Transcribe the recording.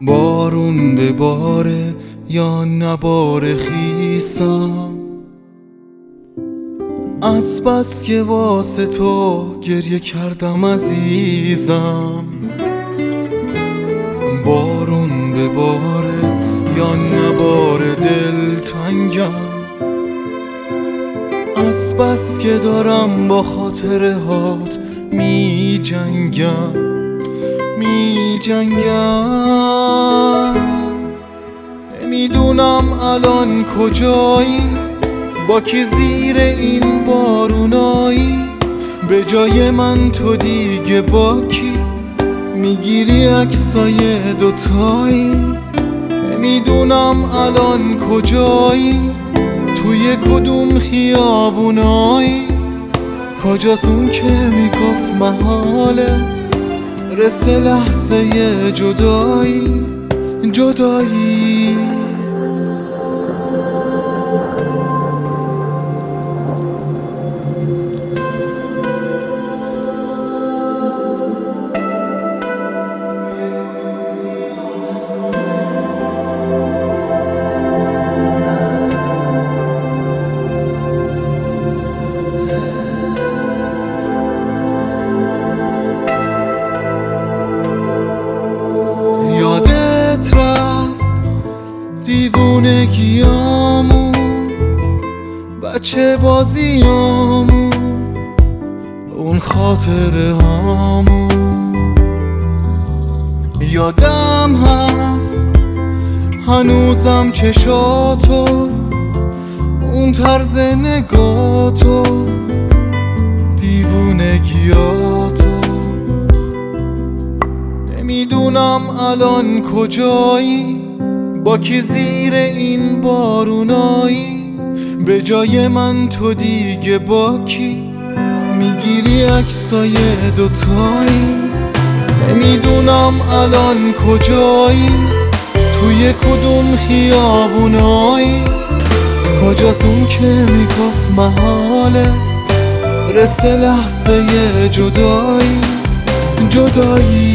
بارون بباره یا نباره خیسم، از بس که واسه تو گریه کردم عزیزم. بارون بباره یا نباره دلتنگم، از بس که دارم با خاطره هات می جنگم. نمیدونم الان کجایی، با کی زیر این بارونایی، به جای من تو دیگه با کی میگیری عکسای دوتایی. نمیدونم الان کجایی، توی کدوم خیابونایی، کجاست اون که میگفت محاله رسه لحظه جدایی. یادت رفت دیوونگیامون، بچه بازیامون، اون خاطره هامون. یادم هست هنوزم چشاتو، اون طرز نگاتو، دیوونگیاتو. نمیدونم الان کجایی، با کی زیر این بارونایی، به جای من تو دیگه با کی میگیری عکسای دوتایی. نمیدونم الان کجایی، توی کدوم خیابونایی، کجاست اون که میگفت محاله رسه لحظه جدایی.